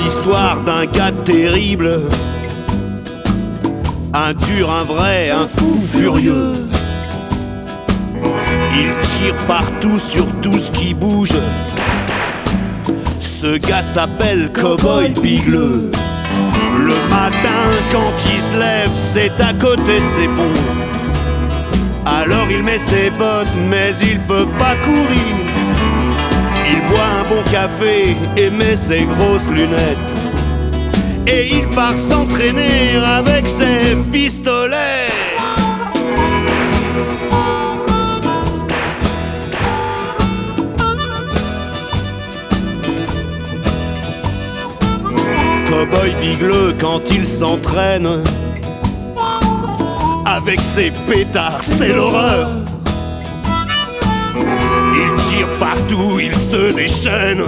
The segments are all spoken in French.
l'histoire d'un gars terrible, un dur, un vrai, un fou furieux. Il tire partout sur tout ce qui bouge. Ce gars s'appelle Cowboy Bigleux. Le matin quand il se lève, c'est à côté de ses ponts. Alors il met ses bottes, mais il peut pas courir. Il boit un bon café et met ses grosses lunettes. Et il part s'entraîner avec ses pistolets. Cowboy Bigleux quand il s'entraîne, avec ses pétards, c'est l'horreur. Il tire partout, il se déchaîne.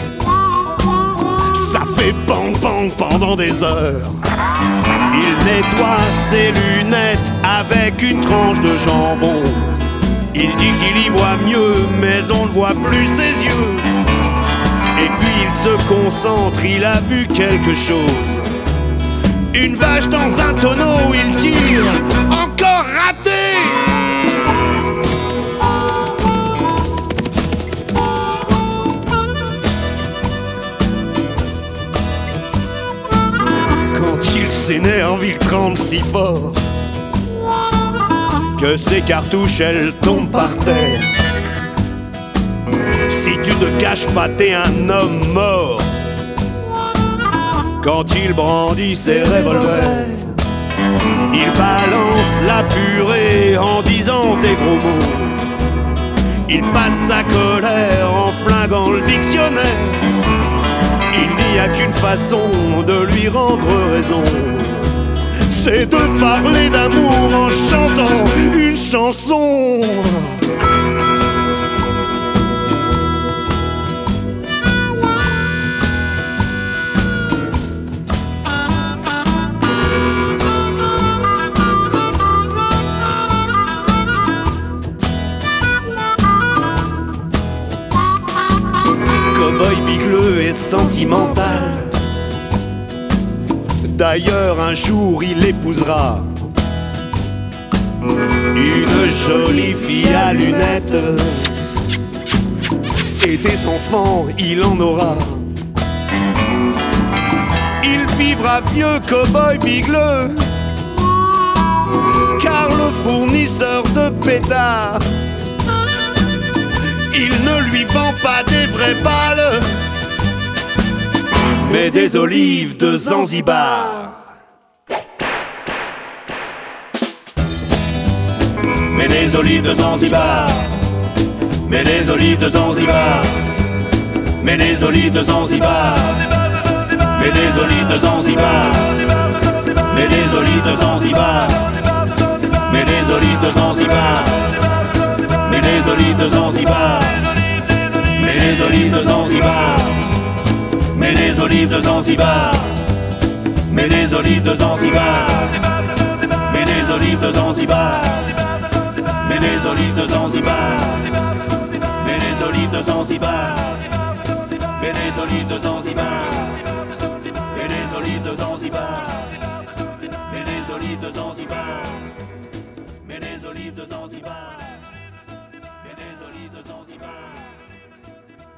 Ça fait bang bang pendant des heures. Il nettoie ses lunettes avec une tranche de jambon. Il dit qu'il y voit mieux, mais on ne voit plus ses yeux. Et puis il se concentre, il a vu quelque chose. Une vache dans un tonneau, il tire, encore raté. Quand il s'énerve, il tremble si fort que ses cartouches, elles tombent par terre. Si tu te caches pas, t'es un homme mort. Quand il brandit ses revolvers, il balance la purée en disant des gros mots. Il passe sa colère en flinguant le dictionnaire. Il n'y a qu'une façon de lui rendre raison, c'est de parler d'amour en chantant une chanson. Cowboy Bigleux est sentimental. D'ailleurs un jour il épousera une jolie fille à lunettes. Et des enfants il en aura. Il vivra vieux Cowboy Bigleux, car le fournisseur de pétards, il ne lui vend pas des vraies balles, mais des olives de Zanzibar. Mais des olives de Zanzibar. Mais des olives de Zanzibar. Mais des olives de Zanzibar. Mais des olives de Zanzibar. Mais des olives de Zanzibar. Mais des olives de Zanzibar. Mais des olives de Zanzibar. Mais des olives de Zanzibar. Mais des olives de Zanzibar. Mais des olives de Zanzibar. Mais des olives de Zanzibar. Mais des olives de Zanzibar. Mais des olives de Zanzibar. Mais des olives de Zanzibar. Mais des olives de Zanzibar. Mais des olives de Zanzibar. Mais des olives de Zanzibar.